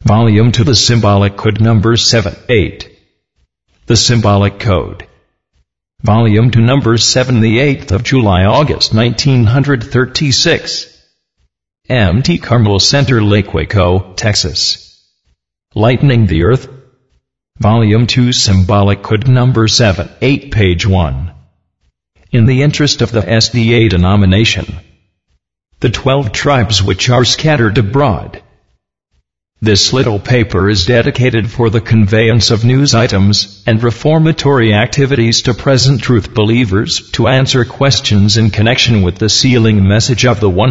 Volume 2, The Symbolic Code, number 7-8. The Symbolic Code. Volume 2, number 7, the 8th of July, August 1936. Mt. Carmel Center, Lake Waco, Texas. Lightening the Earth. Volume 2, Symbolic Code, number 7-8, page 1. In the interest of the SDA denomination, the 12 tribes which are scattered abroad. This little paper is dedicated for the conveyance of news items and reformatory activities to present truth believers to answer questions in connection with the sealing message of the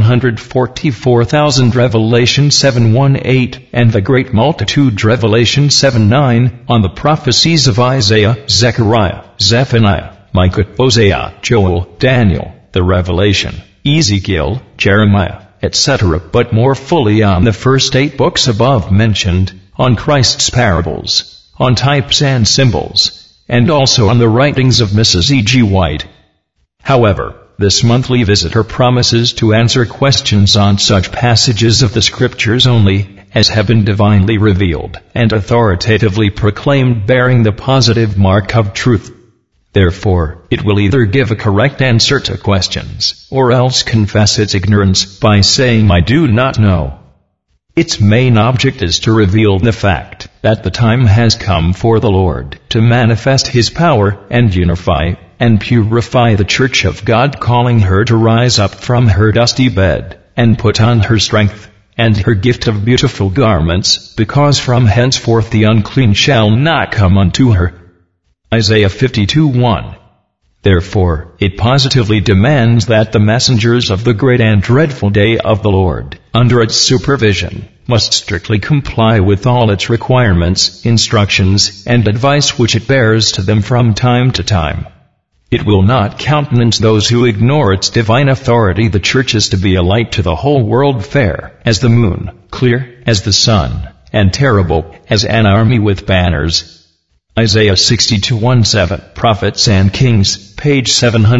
144,000 Revelation 7:1-8 and the great multitude Revelation 7:9 on the prophecies of Isaiah, Zechariah, Zephaniah, Micah, Hosea, Joel, Daniel, the Revelation, Ezekiel, Jeremiah, etc., but more fully on the first 8 books above mentioned, on Christ's parables, on types and symbols, and also on the writings of Mrs. E. G. White. However, this monthly visitor promises to answer questions on such passages of the Scriptures only as have been divinely revealed and authoritatively proclaimed bearing the positive mark of truth. Therefore, it will either give a correct answer to questions, or else confess its ignorance by saying, "I do not know." Its main object is to reveal the fact that the time has come for the Lord to manifest His power and unify and purify the Church of God, calling her to rise up from her dusty bed and put on her strength and her gift of beautiful garments, because from henceforth the unclean shall not come unto her. Isaiah 52:1. Therefore, it positively demands that the messengers of the great and dreadful day of the Lord, under its supervision, must strictly comply with all its requirements, instructions, and advice which it bears to them from time to time. It will not countenance those who ignore its divine authority. The Church is to be a light to the whole world, fair as the moon, clear as the sun, and terrible as an army with banners. Isaiah 62:1-7, Prophets and Kings, page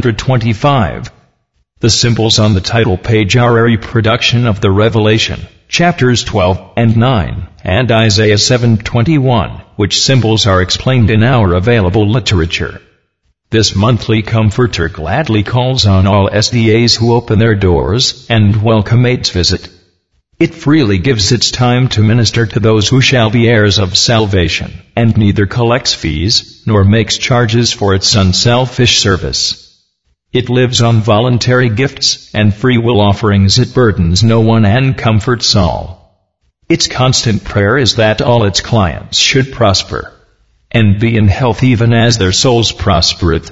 725. The symbols on the title page are a reproduction of the Revelation, chapters 12 and 9, and Isaiah 7:21, which symbols are explained in our available literature. This monthly comforter gladly calls on all SDAs who open their doors and welcome its visit. It freely gives its time to minister to those who shall be heirs of salvation, and neither collects fees nor makes charges for its unselfish service. It lives on voluntary gifts and free will offerings. It burdens no one and comforts all. Its constant prayer is that all its clients should prosper and be in health even as their souls prospereth.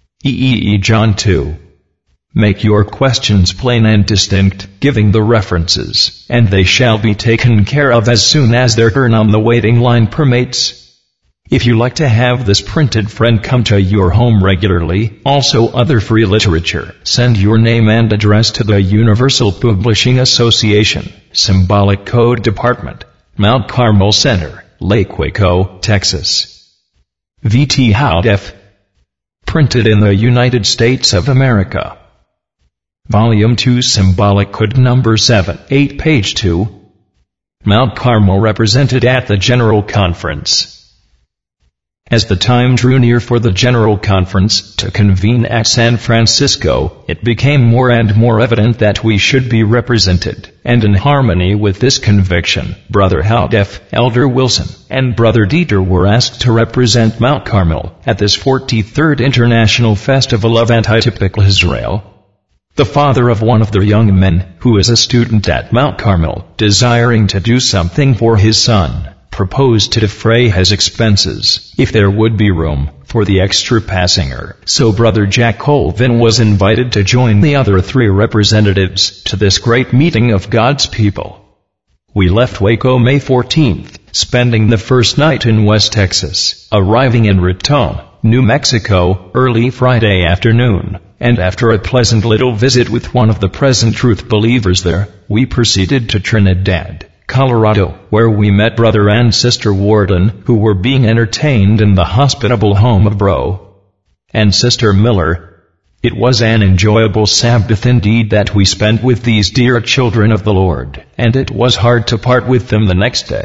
John 2. Make your questions plain and distinct, giving the references, and they shall be taken care of as soon as their turn on the waiting line permits. If you like to have this printed friend come to your home regularly, also other free literature, send your name and address to the Universal Publishing Association, Symbolic Code Department, Mount Carmel Center, Lake Waco, Texas. VT Howdef. Printed in the United States of America. Volume 2, Symbolic Code, number 7-8, page 2. Mount Carmel represented at the General Conference. As the time drew near for the General Conference to convene at San Francisco, it became more and more evident that we should be represented, and in harmony with this conviction, Brother Howdef, Elder Wilson, and Brother Dieter were asked to represent Mount Carmel at this 43rd International Festival of Antitypical Israel. The father of one of the young men, who is a student at Mount Carmel, desiring to do something for his son, proposed to defray his expenses, if there would be room, for the extra passenger. So Brother Jack Colvin was invited to join the other 3 representatives to this great meeting of God's people. We left Waco May 14th, spending the first night in West Texas, arriving in Raton, New Mexico, early Friday afternoon. And after a pleasant little visit with one of the present truth believers there, we proceeded to Trinidad, Colorado, where we met Brother and Sister Warden, who were being entertained in the hospitable home of Bro and Sister Miller. It was an enjoyable Sabbath indeed that we spent with these dear children of the Lord, and it was hard to part with them the next day.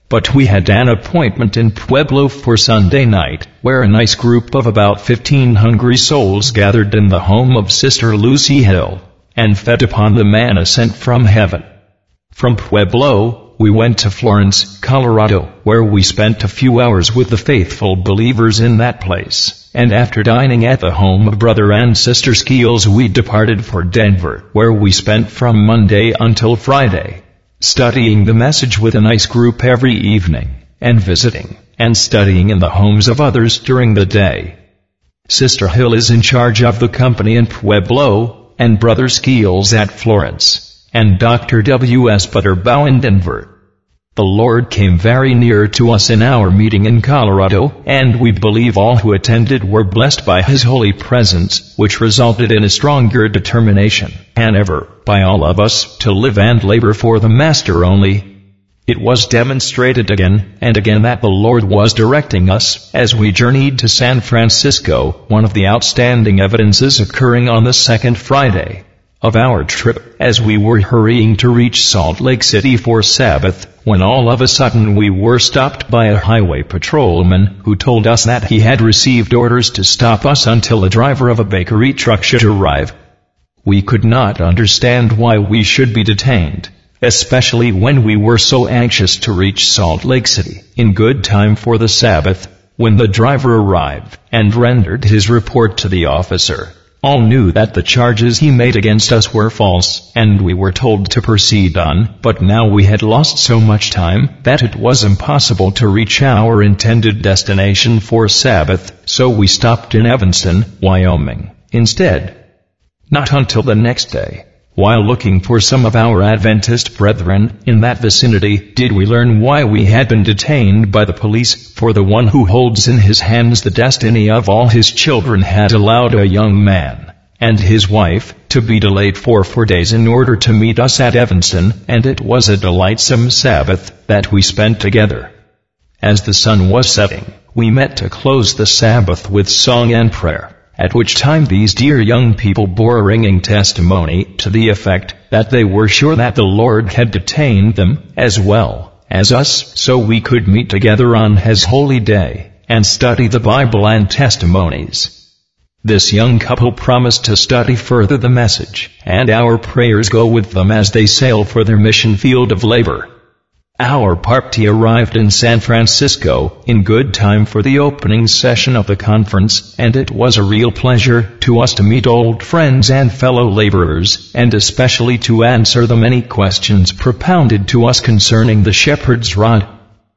But we had an appointment in Pueblo for Sunday night, where a nice group of about 15 hungry souls gathered in the home of Sister Lucy Hill, and fed upon the manna sent from heaven. From Pueblo, we went to Florence, Colorado, where we spent a few hours with the faithful believers in that place, and after dining at the home of Brother and Sister Skeels we departed for Denver, where we spent from Monday until Friday, studying the message with a nice group every evening, and visiting and studying in the homes of others during the day. Sister Hill is in charge of the company in Pueblo, and Brother Skeels at Florence, and Dr. W.S. Butterbaugh in Denver. The Lord came very near to us in our meeting in Colorado, and we believe all who attended were blessed by His holy presence, which resulted in a stronger determination than ever by all of us to live and labor for the Master only. It was demonstrated again and again that the Lord was directing us as we journeyed to San Francisco, one of the outstanding evidences occurring on the second Friday of our trip, as we were hurrying to reach Salt Lake City for Sabbath, when all of a sudden we were stopped by a highway patrolman who told us that he had received orders to stop us until a driver of a bakery truck should arrive. We could not understand why we should be detained, especially when we were so anxious to reach Salt Lake City in good time for the Sabbath. When the driver arrived and rendered his report to the officer, all knew that the charges he made against us were false, and we were told to proceed on, but now we had lost so much time that it was impossible to reach our intended destination for Sabbath, so we stopped in Evanston, Wyoming, instead. Not until the next day, while looking for some of our Adventist brethren in that vicinity, did we learn why we had been detained by the police, for the one who holds in his hands the destiny of all his children had allowed a young man and his wife to be delayed for 4 days in order to meet us at Evanston, and it was a delightsome Sabbath that we spent together. As the sun was setting, we met to close the Sabbath with song and prayer, at which time these dear young people bore a ringing testimony to the effect that they were sure that the Lord had detained them as well as us, so we could meet together on His holy day and study the Bible and testimonies. This young couple promised to study further the message, and our prayers go with them as they sail for their mission field of labor. Our party arrived in San Francisco in good time for the opening session of the conference, and it was a real pleasure to us to meet old friends and fellow laborers, and especially to answer the many questions propounded to us concerning the shepherd's rod.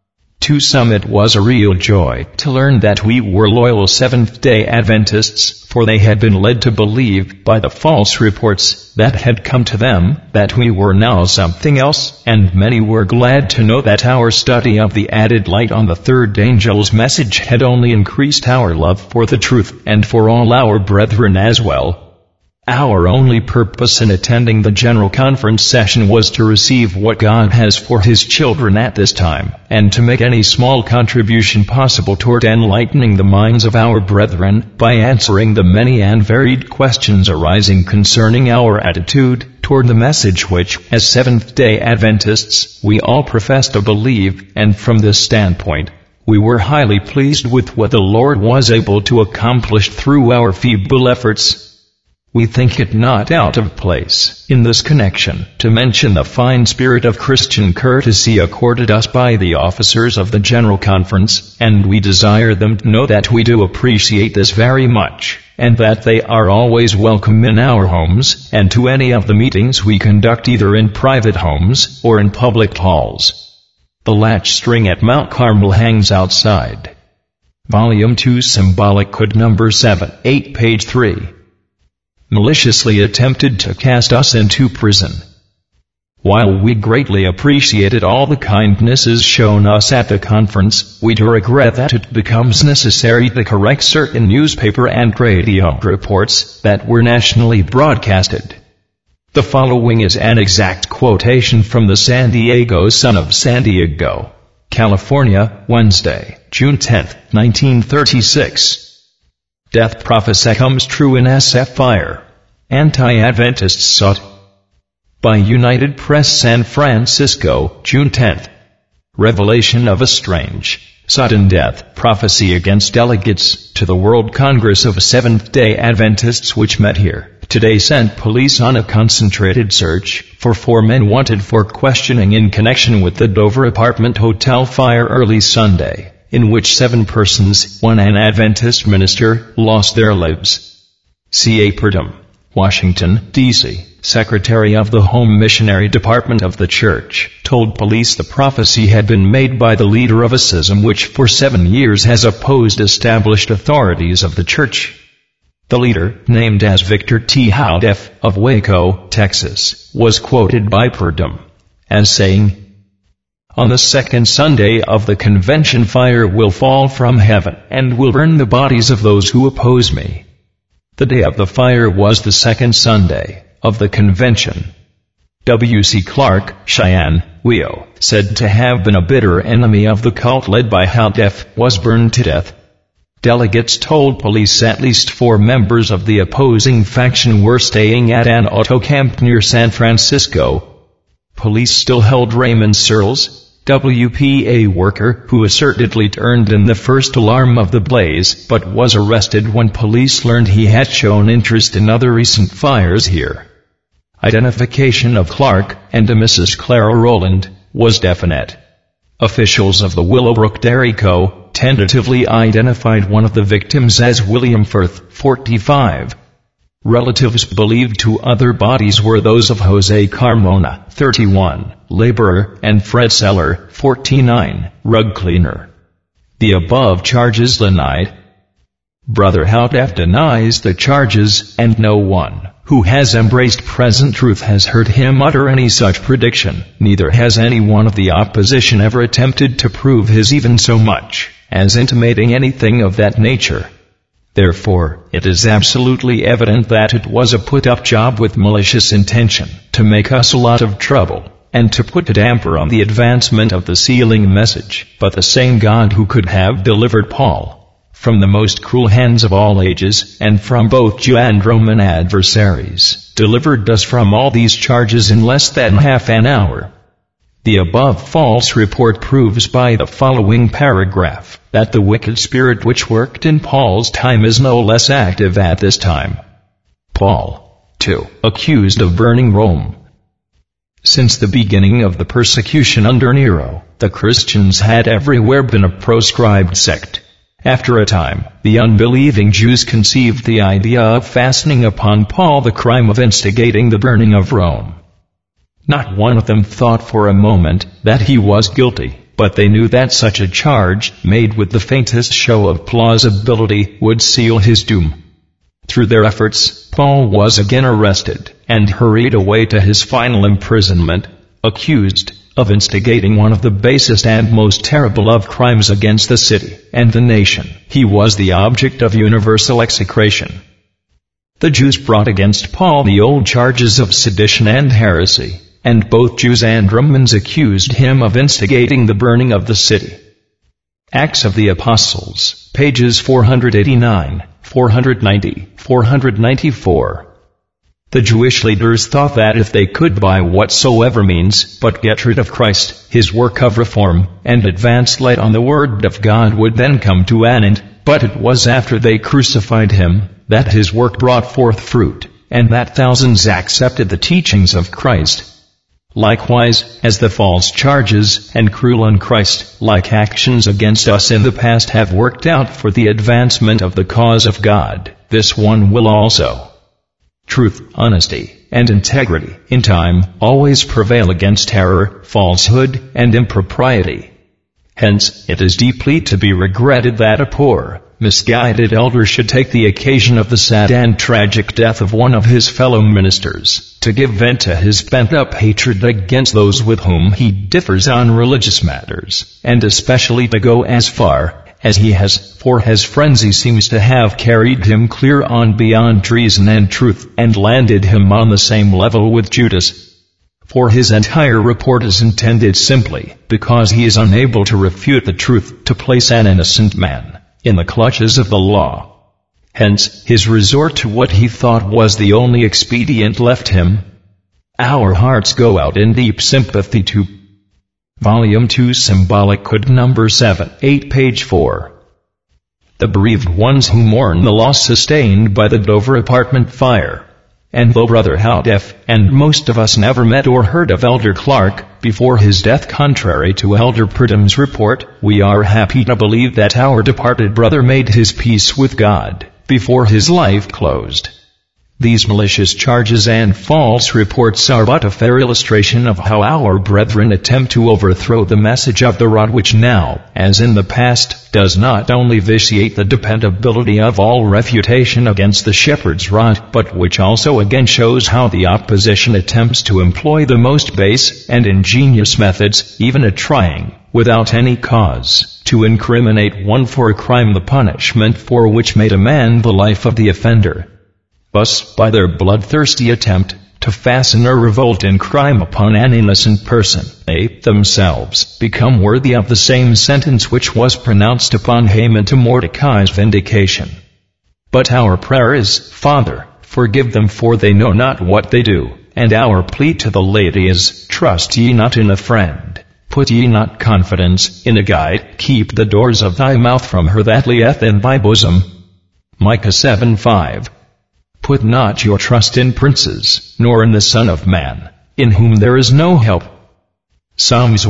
To some it was a real joy to learn that we were loyal Seventh-day Adventists, for they had been led to believe by the false reports that had come to them that we were now something else, and many were glad to know that our study of the added light on the third angel's message had only increased our love for the truth and for all our brethren as well. Our only purpose in attending the General Conference session was to receive what God has for His children at this time, and to make any small contribution possible toward enlightening the minds of our brethren by answering the many and varied questions arising concerning our attitude toward the message which, as Seventh-day Adventists, we all profess to believe, and from this standpoint, we were highly pleased with what the Lord was able to accomplish through our feeble efforts. We think it not out of place, in this connection, to mention the fine spirit of Christian courtesy accorded us by the officers of the General Conference, and we desire them to know that we do appreciate this very much, and that they are always welcome in our homes, and to any of the meetings we conduct either in private homes or in public halls. The latch string at Mount Carmel hangs outside. Volume 2, Symbolic Code number 7, 8, page 3. Maliciously attempted to cast us into prison. While we greatly appreciated all the kindnesses shown us at the conference, we do regret that it becomes necessary to correct certain newspaper and radio reports that were nationally broadcasted. The following is an exact quotation from the San Diego Sun of San Diego, California, Wednesday, June 10, 1936. Death prophecy comes true in SF Fire. Anti-Adventists sought. By United Press, San Francisco, June 10. revelation of a strange, sudden death prophecy against delegates to the World Congress of Seventh-day Adventists which met here today sent police on a concentrated search for 4 men wanted for questioning in connection with the Dover Apartment Hotel fire early Sunday, in which 7 persons, one an Adventist minister, lost their lives. C.A. Purdom, Washington, D.C., Secretary of the Home Missionary Department of the Church, told police the prophecy had been made by the leader of a schism which for 7 years has opposed established authorities of the Church. The leader, named as Victor T. Houteff, of Waco, Texas, was quoted by Purdom as saying, "On the second Sunday of the convention fire will fall from heaven and will burn the bodies of those who oppose me." The day of the fire was the second Sunday of the convention. W.C. Clark, Cheyenne, Wio, said to have been a bitter enemy of the cult led by Houteff, was burned to death. Delegates told police at least 4 members of the opposing faction were staying at an auto camp near San Francisco. Police still held Raymond Searles, WPA worker, who assertedly turned in the first alarm of the blaze, but was arrested when police learned he had shown interest in other recent fires here. Identification of Clark and a Mrs. Clara Rowland was definite. Officials of the Willowbrook Dairy Co. tentatively identified one of the victims as William Firth, 45. Relatives believed 2 other bodies were those of Jose Carmona, 31, laborer, and Fred Seller, 49, rug cleaner. The above charges denied. Brother Houteff denies the charges, and no one who has embraced present truth has heard him utter any such prediction. Neither has any one of the opposition ever attempted to prove his even so much as intimating anything of that nature. Therefore, it is absolutely evident that it was a put-up job with malicious intention to make us a lot of trouble, and to put a damper on the advancement of the sealing message. But the same God who could have delivered Paul from the most cruel hands of all ages, and from both Jew and Roman adversaries, delivered us from all these charges in less than half an hour. The above false report proves by the following paragraph that the wicked spirit which worked in Paul's time is no less active at this time. Paul, too, accused of burning Rome. Since the beginning of the persecution under Nero, the Christians had everywhere been a proscribed sect. After a time, the unbelieving Jews conceived the idea of fastening upon Paul the crime of instigating the burning of Rome. Not one of them thought for a moment that he was guilty, but they knew that such a charge, made with the faintest show of plausibility, would seal his doom. Through their efforts, Paul was again arrested, and hurried away to his final imprisonment, accused of instigating one of the basest and most terrible of crimes against the city and the nation. He was the object of universal execration. The Jews brought against Paul the old charges of sedition and heresy, and both Jews and Romans accused him of instigating the burning of the city. Acts of the Apostles, pages 489, 490, 494. The Jewish leaders thought that if they could by whatsoever means but get rid of Christ, his work of reform and advance light on the Word of God would then come to an end, but it was after they crucified him that his work brought forth fruit, and that thousands accepted the teachings of Christ. Likewise, as the false charges and cruel un-Christ-like actions against us in the past have worked out for the advancement of the cause of God, this one will also. Truth, honesty, and integrity, in time, always prevail against error, falsehood, and impropriety. Hence, it is deeply to be regretted that a poor, misguided elder should take the occasion of the sad and tragic death of one of his fellow ministers, to give vent to his pent-up hatred against those with whom he differs on religious matters, and especially to go as far as he has, for his frenzy seems to have carried him clear on beyond reason and truth, and landed him on the same level with Judas. For his entire report is intended simply, because he is unable to refute the truth, to place an innocent man in the clutches of the law. Hence, his resort to what he thought was the only expedient left him. Our hearts go out in deep sympathy to Volume 2, Symbolic Code Number 7, 8, page 4. The bereaved ones who mourn the loss sustained by the Dover apartment fire. And though Brother Howdeff and most of us never met or heard of Elder Clark before his death, contrary to Elder Pridham's report, we are happy to believe that our departed brother made his peace with God before his life closed. These malicious charges and false reports are but a fair illustration of how our brethren attempt to overthrow the message of the rod, which now, as in the past, does not only vitiate the dependability of all refutation against the shepherd's rod, but which also again shows how the opposition attempts to employ the most base and ingenious methods, even at trying, without any cause, to incriminate one for a crime the punishment for which may demand the life of the offender. Thus, by their bloodthirsty attempt to fasten a revolt in crime upon an innocent person, they themselves become worthy of the same sentence which was pronounced upon Haman to Mordecai's vindication. But our prayer is, Father, forgive them, for they know not what they do. And our plea to the lady is, trust ye not in a friend, put ye not confidence in a guide, keep the doors of thy mouth from her that lieth in thy bosom. Micah 7:5. Put not your trust in princes, nor in the Son of Man, in whom there is no help. Psalms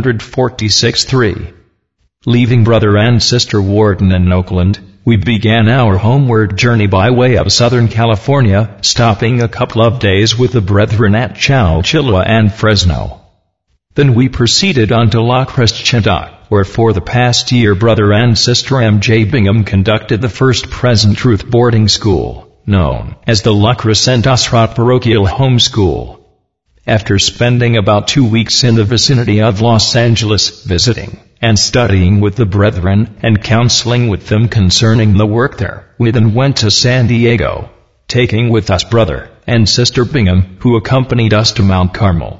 146:3. Leaving Brother and Sister Warden in Oakland, we began our homeward journey by way of Southern California, stopping a couple of days with the brethren at Chowchilla and Fresno. Then we proceeded on to La Crescenta, where for the past year Brother and Sister M.J. Bingham conducted the first Present Truth boarding school, known as the La Crescenta Asrat Parochial Home School. After spending about 2 weeks in the vicinity of Los Angeles, visiting and studying with the brethren and counseling with them concerning the work there, we then went to San Diego, taking with us Brother and Sister Bingham, who accompanied us to Mount Carmel.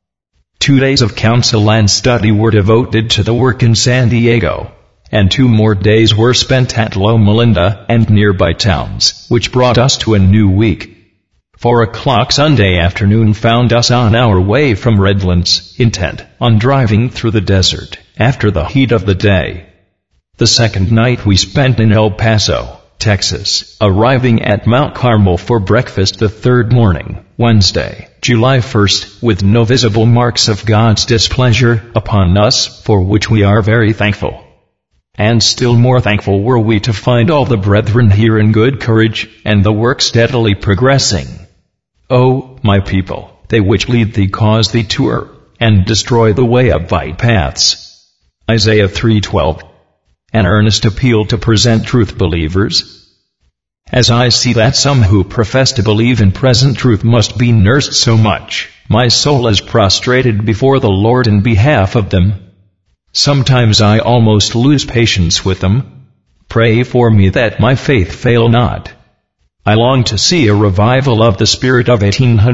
2 days of counsel and study were devoted to the work in San Diego, and 2 more days were spent at Loma Linda and nearby towns, which brought us to a new week. 4 o'clock Sunday afternoon found us on our way from Redlands, intent on driving through the desert after the heat of the day. The second night we spent in El Paso, Texas, arriving at Mount Carmel for breakfast the third morning, Wednesday, July 1st, with no visible marks of God's displeasure upon us, for which we are very thankful. And still more thankful were we to find all the brethren here in good courage, and the work steadily progressing. O, my people, they which lead thee cause thee to err, and destroy the way of thy paths. Isaiah 3:12. An earnest appeal to Present Truth believers. As I see that some who profess to believe in Present Truth must be nursed so much, my soul is prostrated before the Lord in behalf of them. Sometimes I almost lose patience with them. Pray for me that my faith fail not. I long to see a revival of the spirit of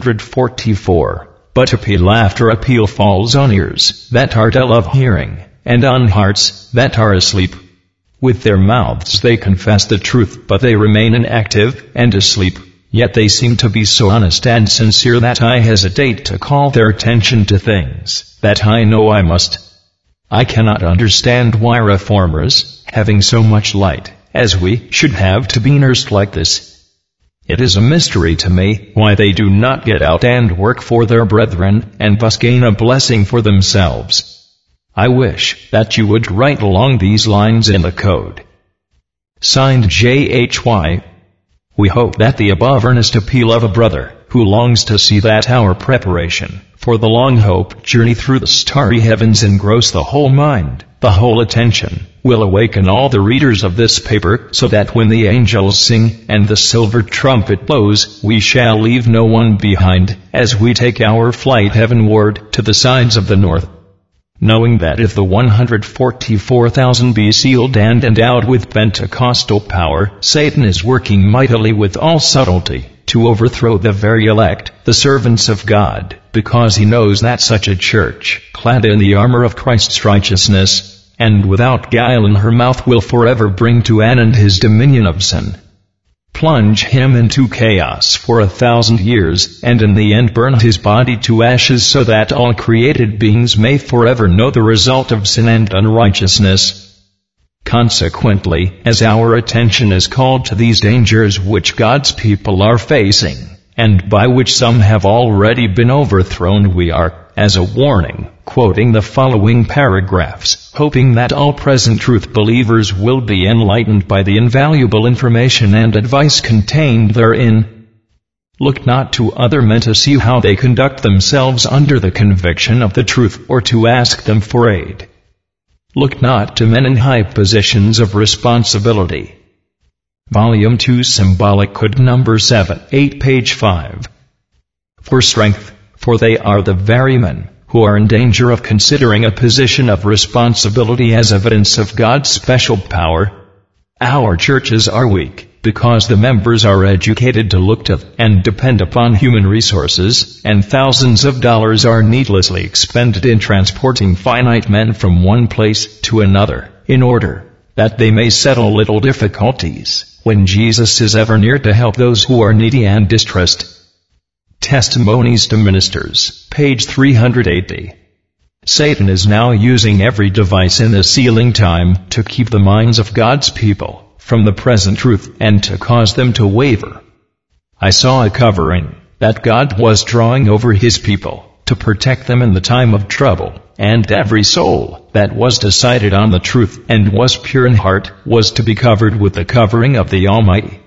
1844, but appeal after appeal falls on ears that are dull of hearing, and on hearts that are asleep. With their mouths they confess the truth, but they remain inactive and asleep, yet they seem to be so honest and sincere that I hesitate to call their attention to things that I know I must. I cannot understand why reformers, having so much light as we should have, to be nursed like this. It is a mystery to me why they do not get out and work for their brethren, and thus gain a blessing for themselves. I wish that you would write along these lines in the code. Signed J.H.Y. We hope that the above earnest appeal of a brother who longs to see that our preparation for the long hope journey through the starry heavens engross the whole mind, the whole attention, will awaken all the readers of this paper, so that when the angels sing and the silver trumpet blows, we shall leave no one behind, as we take our flight heavenward to the sides of the north. Knowing that if the 144,000 be sealed and endowed with Pentecostal power, Satan is working mightily with all subtlety to overthrow the very elect, the servants of God, because he knows that such a church, clad in the armor of Christ's righteousness, and without guile in her mouth, will forever bring to an end his dominion of sin. plunge him into chaos for 1,000 years, and in the end burn his body to ashes so that all created beings may forever know the result of sin and unrighteousness. Consequently, as our attention is called to these dangers which God's people are facing, and by which some have already been overthrown, we are, as a warning, quoting the following paragraphs, hoping that all present truth believers will be enlightened by the invaluable information and advice contained therein. Look not to other men to see how they conduct themselves under the conviction of the truth, or to ask them for aid. Look not to men in high positions of responsibility. Volume 2, Symbolic Code number 7, 8, page 5. For strength, for they are the very men who are in danger of considering a position of responsibility as evidence of God's special power. Our churches are weak because the members are educated to look to and depend upon human resources, and thousands of dollars are needlessly expended in transporting finite men from one place to another, in order that they may settle little difficulties, when Jesus is ever near to help those who are needy and distressed. Testimonies to Ministers, page 380. Satan is now using every device in this sealing time to keep the minds of God's people from the present truth and to cause them to waver. I saw a covering that God was drawing over His people to protect them in the time of trouble, and every soul that was decided on the truth and was pure in heart was to be covered with the covering of the Almighty.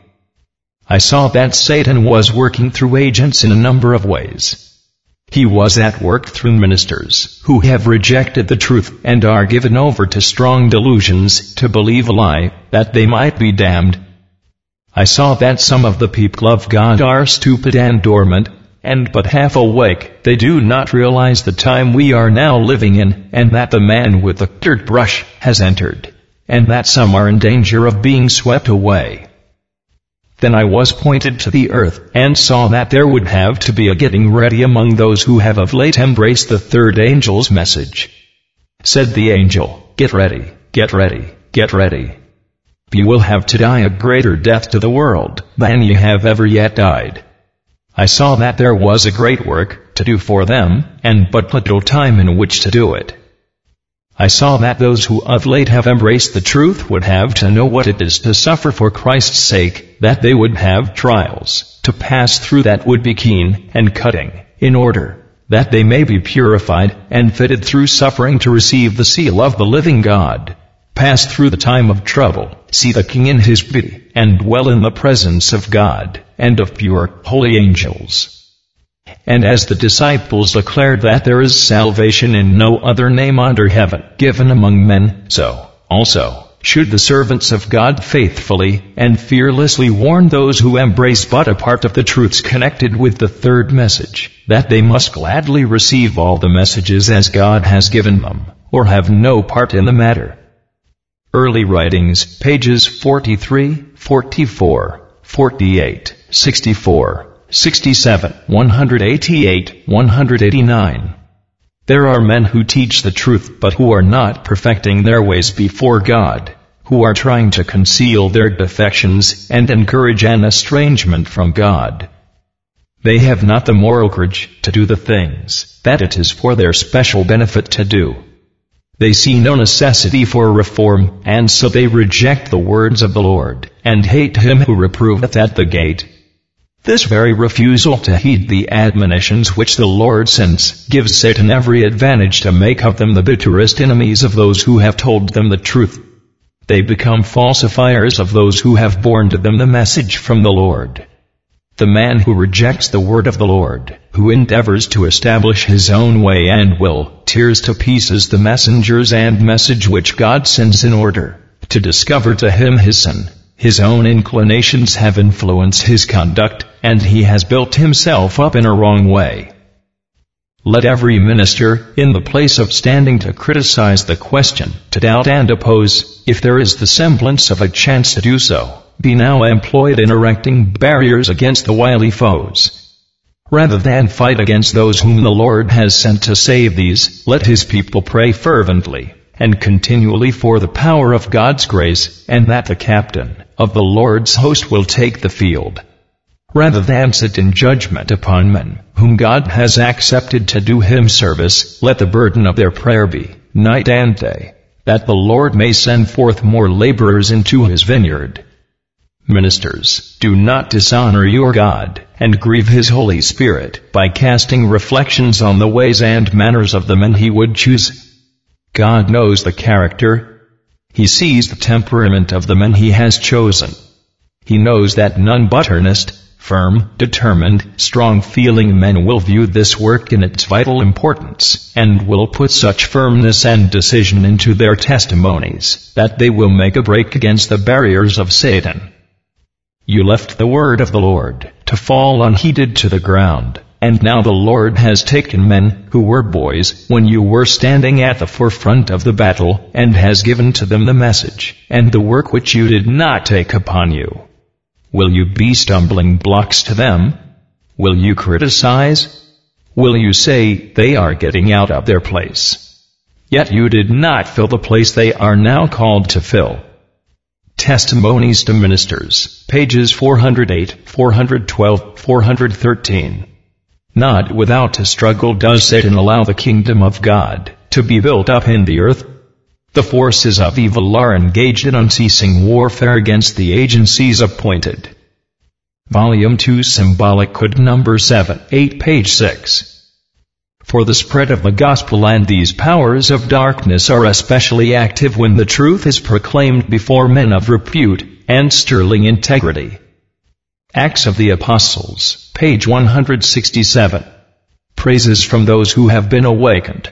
I saw that Satan was working through agents in a number of ways. He was at work through ministers who have rejected the truth and are given over to strong delusions to believe a lie, that they might be damned. I saw that some of the people of God are stupid and dormant, and but half awake. They do not realize the time we are now living in, and that the man with the dirt brush has entered, and that some are in danger of being swept away. Then I was pointed to the earth, and saw that there would have to be a getting ready among those who have of late embraced the third angel's message. Said the angel, "Get ready, get ready, get ready. You will have to die a greater death to the world than you have ever yet died." I saw that there was a great work to do for them, and but little time in which to do it. I saw that those who of late have embraced the truth would have to know what it is to suffer for Christ's sake, that they would have trials to pass through that would be keen and cutting, in order that they may be purified and fitted through suffering to receive the seal of the living God, pass through the time of trouble, see the King in His beauty, and dwell in the presence of God and of pure, holy angels. And as the disciples declared that there is salvation in no other name under heaven given among men, so also should the servants of God faithfully and fearlessly warn those who embrace but a part of the truths connected with the third message, that they must gladly receive all the messages as God has given them, or have no part in the matter. Early Writings, pages 43, 44, 48, 64, 67, 188, 189. There are men who teach the truth but who are not perfecting their ways before God, who are trying to conceal their defections and encourage an estrangement from God. They have not the moral courage to do the things that it is for their special benefit to do. They see no necessity for reform, and so they reject the words of the Lord, and hate Him who reproveth at the gate. This very refusal to heed the admonitions which the Lord sends gives Satan every advantage to make of them the bitterest enemies of those who have told them the truth. They become falsifiers of those who have borne to them the message from the Lord. The man who rejects the word of the Lord, who endeavors to establish his own way and will, tears to pieces the messengers and message which God sends in order to discover to him his sin. His own inclinations have influenced his conduct, and he has built himself up in a wrong way. Let every minister, in the place of standing to criticize the question, to doubt and oppose, if there is the semblance of a chance to do so, be now employed in erecting barriers against the wily foes. Rather than fight against those whom the Lord has sent to save these, let His people pray fervently and continually for the power of God's grace, and that the captain of the Lord's host will take the field. Rather than sit in judgment upon men, whom God has accepted to do him service, let the burden of their prayer be, night and day, that the Lord may send forth more laborers into his vineyard. Ministers, do not dishonor your God, and grieve his Holy Spirit, by casting reflections on the ways and manners of the men he would choose. God knows the character. He sees the temperament of the men he has chosen. He knows that none but earnest, firm, determined, strong-feeling men will view this work in its vital importance, and will put such firmness and decision into their testimonies, that they will make a break against the barriers of Satan. You left the word of the Lord to fall unheeded to the ground, and now the Lord has taken men who were boys when you were standing at the forefront of the battle, and has given to them the message, and the work which you did not take upon you. Will you be stumbling blocks to them? Will you criticize? Will you say they are getting out of their place? Yet you did not fill the place they are now called to fill. Testimonies to Ministers, pages 408, 412, 413. Not without a struggle does Satan allow the kingdom of God to be built up in the earth. The forces of evil are engaged in unceasing warfare against the agencies appointed. Volume 2, Symbolic Code number 7, 8, page 6. For the spread of the gospel and these powers of darkness are especially active when the truth is proclaimed before men of repute and sterling integrity. Acts of the Apostles, page 167. Praises from those who have been awakened.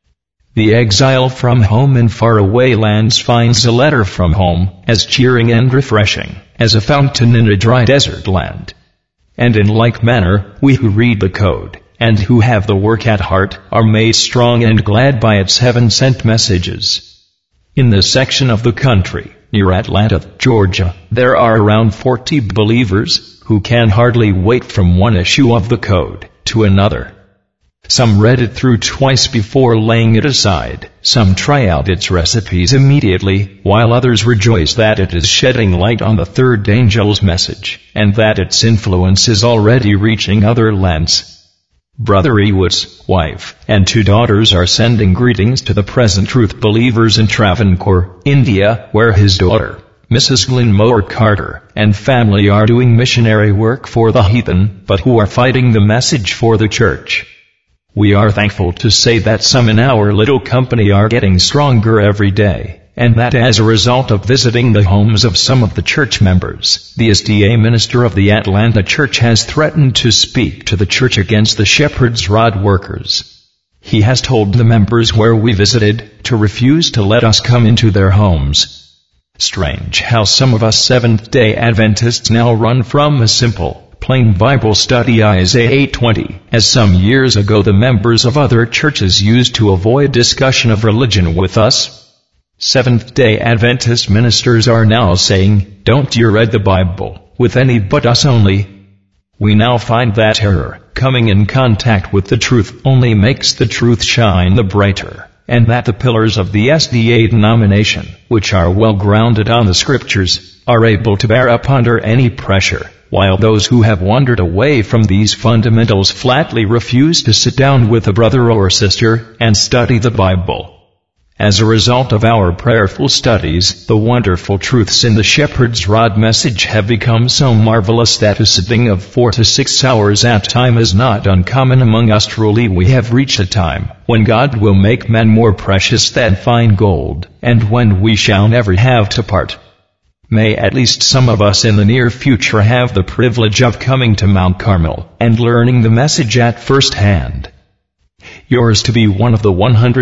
The exile from home in faraway lands finds a letter from home as cheering and refreshing as a fountain in a dry desert land. And in like manner, we who read the code and who have the work at heart are made strong and glad by its heaven-sent messages. In this section of the country, near Atlanta, Georgia, there are around 40 believers who can hardly wait from one issue of the code to another. Some read it through twice before laying it aside. Some try out its recipes immediately, while others rejoice that it is shedding light on the third angel's message, and that its influence is already reaching other lands. Brother Ewood's wife and 2 daughters are sending greetings to the Present Truth believers in Travancore, India, where his daughter, Mrs. Glenmore Carter, and family are doing missionary work for the heathen, but who are fighting the message for the church. We are thankful to say that some in our little company are getting stronger every day, and that as a result of visiting the homes of some of the church members, the SDA minister of the Atlanta church has threatened to speak to the church against the shepherd's rod workers. He has told the members where we visited to refuse to let us come into their homes. Strange how some of us Seventh-day Adventists now run from a simple, plain Bible study Isaiah 8:20, as some years ago the members of other churches used to avoid discussion of religion with us. Seventh-day Adventist ministers are now saying, "Don't you read the Bible with any but us only." We now find that error, coming in contact with the truth, only makes the truth shine the brighter, and that the pillars of the SDA denomination, which are well grounded on the Scriptures, are able to bear up under any pressure, while those who have wandered away from these fundamentals flatly refuse to sit down with a brother or sister and study the Bible. As a result of our prayerful studies, the wonderful truths in the shepherd's rod message have become so marvelous that a sitting of 4 to 6 hours at a time is not uncommon among us. Truly we have reached a time when God will make men more precious than fine gold, and when we shall never have to part. May at least some of us in the near future have the privilege of coming to Mount Carmel and learning the message at first hand. Yours to be one of the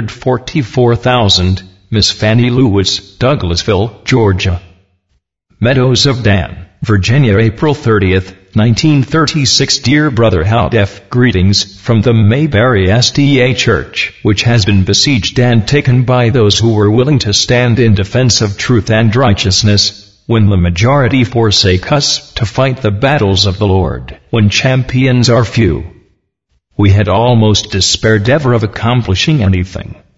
144,000, Miss Fannie Lewis, Douglasville, Georgia. Meadows of Dan, Virginia, April 30th, 1936. Dear Brother Howard F., greetings from the Mayberry SDA Church, which has been besieged and taken by those who were willing to stand in defense of truth and righteousness, when the majority forsake us to fight the battles of the Lord, when champions are few. We had almost despaired ever of accomplishing anything,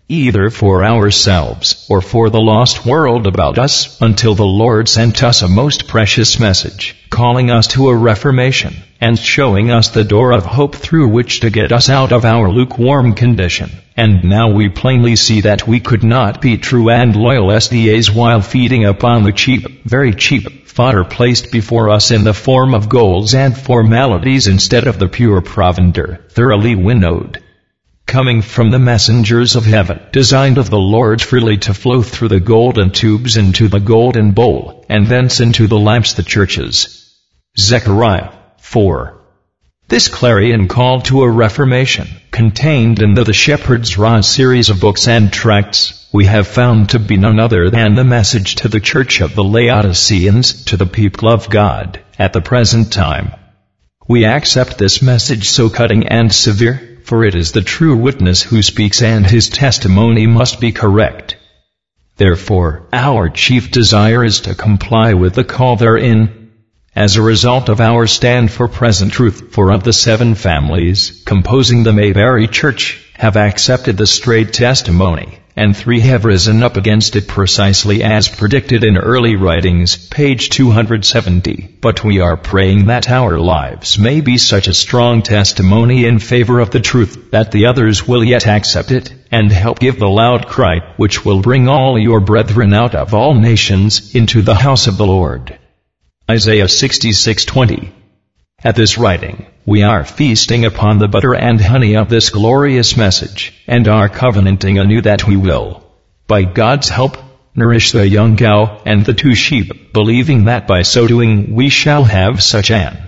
either for ourselves or for the lost world about us, until the Lord sent us a most precious message, calling us to a reformation, and showing us the door of hope through which to get us out of our lukewarm condition. And now we plainly see that we could not be true and loyal SDAs while feeding upon the cheap, very cheap, fodder placed before us in the form of goals and formalities instead of the pure provender, thoroughly winnowed, coming from the messengers of heaven, designed of the Lord freely to flow through the golden tubes into the golden bowl, and thence into the lamps the churches. Zechariah 4. This clarion call to a reformation, contained in the Shepherd's Rod series of books and tracts, we have found to be none other than the message to the church of the Laodiceans, to the people of God, at the present time. We accept this message so cutting and severe, for it is the true witness who speaks and his testimony must be correct. Therefore, our chief desire is to comply with the call therein, as a result of our stand for present truth. For of the 7 families composing the Mayberry Church have accepted the straight testimony, and 3 have risen up against it precisely as predicted in early writings, page 270. But we are praying that our lives may be such a strong testimony in favor of the truth, that the others will yet accept it, and help give the loud cry, which will bring all your brethren out of all nations into the house of the Lord. Isaiah 66:20. At this writing, we are feasting upon the butter and honey of this glorious message, and are covenanting anew that we will, by God's help, nourish the young cow and the 2 sheep, believing that by so doing we shall have such an.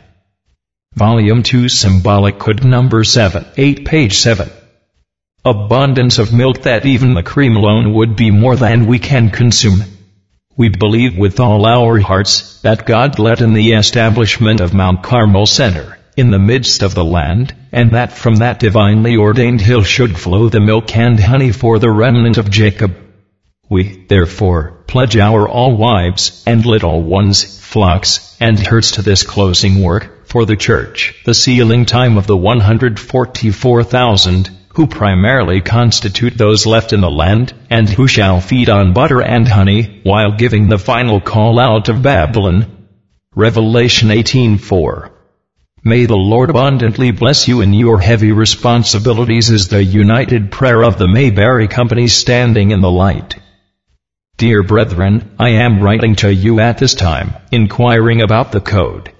Volume 2 Symbolic Code number 7, 8 page 7. Abundance of milk that even the cream alone would be more than we can consume. We believe with all our hearts that God led in the establishment of Mount Carmel Center, in the midst of the land, and that from that divinely ordained hill should flow the milk and honey for the remnant of Jacob. We, therefore, pledge our all wives and little ones, flocks, and herds to this closing work, for the church, the sealing time of the 144,000, who primarily constitute those left in the land, and who shall feed on butter and honey, while giving the final call out of Babylon. Revelation 18:4. May the Lord abundantly bless you in your heavy responsibilities is the united prayer of the Mayberry Company standing in the light. Dear brethren, I am writing to you at this time, inquiring about the code.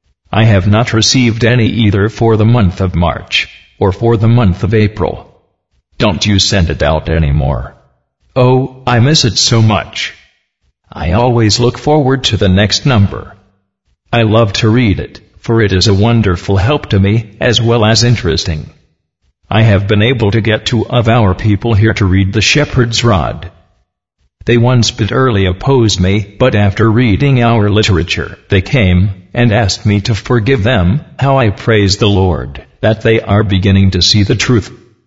I have not received any either for the month of March, or for the month of April. Don't you send it out anymore. Oh, I miss it so much. I always look forward to the next number. I love to read it, for it is a wonderful help to me, as well as interesting. I have been able to get 2 of our people here to read the Shepherd's Rod. They once bitterly opposed me, but after reading our literature, they came and asked me to forgive them. How I praise the Lord, that they are beginning to see the truth.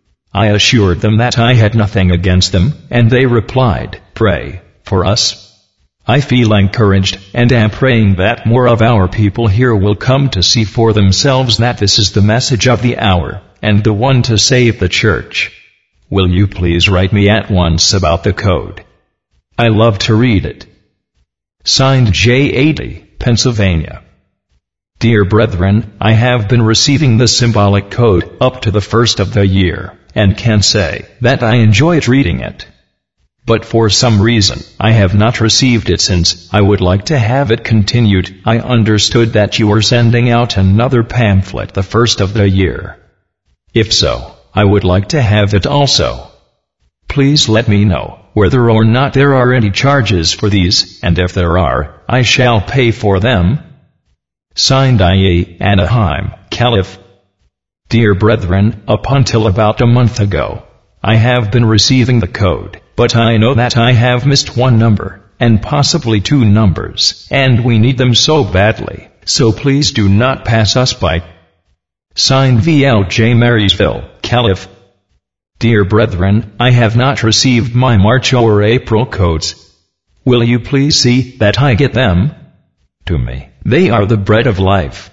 I assured them that I had nothing against them, and they replied, "Pray for us." I feel encouraged, and am praying that more of our people here will come to see for themselves that this is the message of the hour, and the one to save the church. Will you please write me at once about the code? I love to read it. Signed J. Pennsylvania. Dear brethren, I have been receiving the symbolic code up to the 1st of the year, and can say that I enjoyed reading it. But for some reason, I have not received it since. I would like to have it continued. I understood that you were sending out another pamphlet the 1st of the year. If so, I would like to have it also. Please let me know whether or not there are any charges for these, and if there are, I shall pay for them. Signed I.A. Anaheim, Calif. Dear brethren, up until about a month ago, I have been receiving the code, but I know that I have missed 1 number, and possibly 2 numbers, and we need them so badly, so please do not pass us by. Signed V.L.J. Marysville, Calif. Dear brethren, I have not received my March or April codes. Will you please see that I get them? To me, they are the bread of life.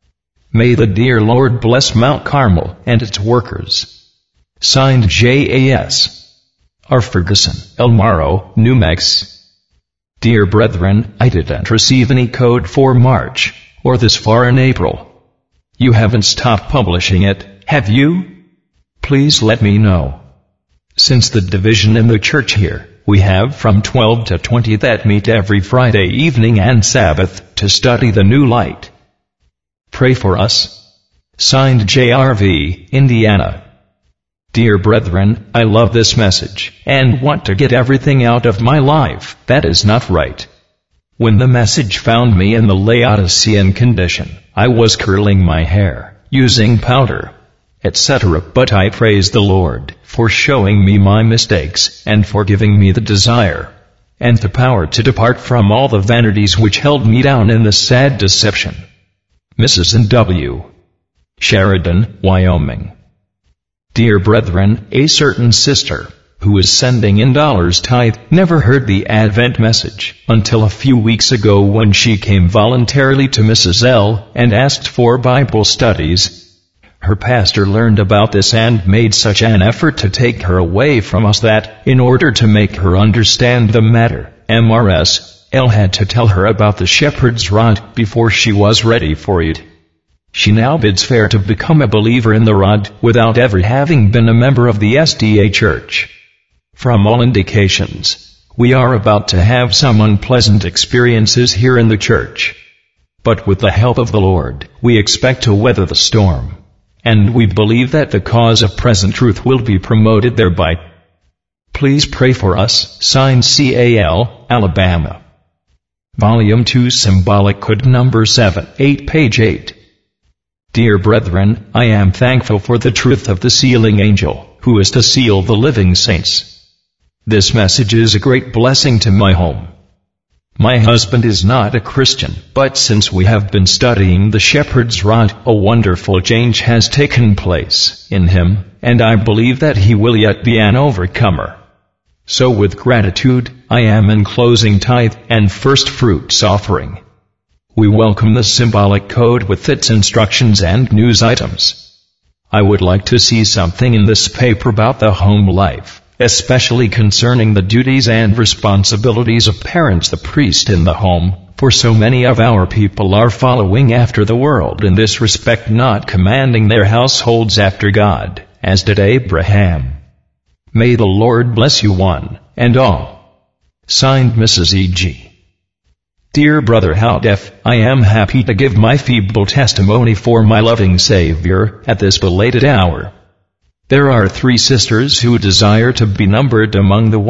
May the dear Lord bless Mount Carmel and its workers. Signed J.A.S. R. Ferguson, El Morro, New Mex. Dear brethren, I didn't receive any code for March, or this far in April. You haven't stopped publishing it, have you? Please let me know. Since the division in the church here, we have from 12 to 20 that meet every Friday evening and Sabbath to study the new light. Pray for us. Signed JRV, Indiana. Dear brethren, I love this message, and want to get everything out of my life that is not right. When the message found me in the Laodicean condition, I was curling my hair, using powder, etc. But I praise the Lord for showing me my mistakes, and for giving me the desire and the power to depart from all the vanities which held me down in the sad deception. Mrs. and W. Sheridan, Wyoming. Dear brethren, a certain sister, who is sending in dollars tithe, never heard the Advent message until a few weeks ago when she came voluntarily to Mrs. L. and asked for Bible studies. Her pastor learned about this and made such an effort to take her away from us that, in order to make her understand the matter, Mrs. L. had to tell her about the shepherd's rod before she was ready for it. She now bids fair to become a believer in the rod without ever having been a member of the SDA church. From all indications, we are about to have some unpleasant experiences here in the church. But with the help of the Lord, we expect to weather the storm. And we believe that the cause of present truth will be promoted thereby. Please pray for us. Signed CAL, Alabama. Volume 2, Symbolic Code number 7, 8, page 8. Dear brethren, I am thankful for the truth of the sealing angel, who is to seal the living saints. This message is a great blessing to my home. My husband is not a Christian, but since we have been studying the shepherd's rod, a wonderful change has taken place in him, and I believe that he will yet be an overcomer. So with gratitude, I am enclosing tithe and first fruits offering. We welcome the symbolic code with its instructions and news items. I would like to see something in this paper about the home life, especially concerning the duties and responsibilities of parents, the priest in the home, for so many of our people are following after the world in this respect, not commanding their households after God, as did Abraham. May the Lord bless you one and all. Signed Mrs. E.G. Dear Brother Howdef, I am happy to give my feeble testimony for my loving Savior at this belated hour. There are 3 sisters who desire to be numbered among the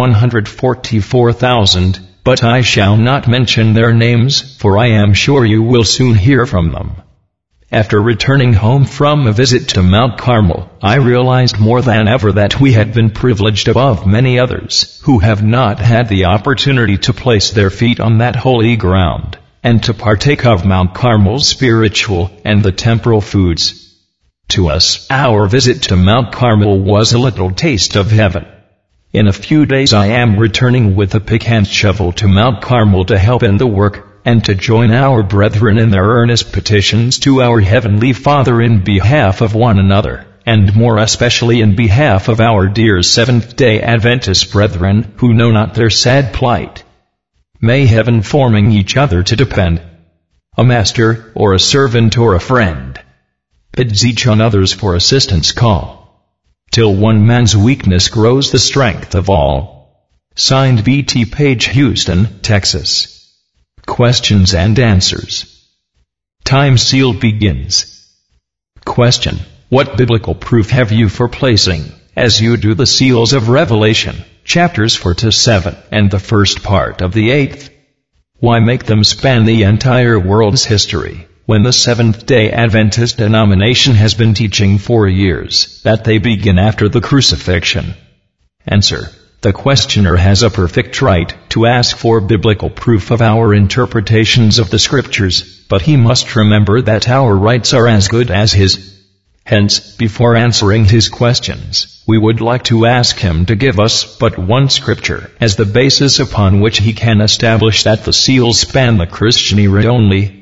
144,000, but I shall not mention their names, for I am sure you will soon hear from them. After returning home from a visit to Mount Carmel, I realized more than ever that we had been privileged above many others who have not had the opportunity to place their feet on that holy ground, and to partake of Mount Carmel's spiritual and the temporal foods. To us, our visit to Mount Carmel was a little taste of heaven. In a few days I am returning with a pick and shovel to Mount Carmel to help in the work, and to join our brethren in their earnest petitions to our Heavenly Father in behalf of one another, and more especially in behalf of our dear Seventh-day Adventist brethren who know not their sad plight. May heaven forming each other to depend, a master or a servant or a friend, bids each on others for assistance call, till one man's weakness grows the strength of all. Signed B.T. Page, Houston, Texas. Questions and answers. Time seal begins. Question: what biblical proof have you for placing, as you do, the seals of Revelation, chapters 4 to 7, and the first part of the 8th? Why make them span the entire world's history, when the Seventh-day Adventist denomination has been teaching for years that they begin after the crucifixion? Answer: the questioner has a perfect right to ask for biblical proof of our interpretations of the Scriptures, but he must remember that our rights are as good as his. Hence, before answering his questions, we would like to ask him to give us but one Scripture as the basis upon which he can establish that the seals span the Christian era only.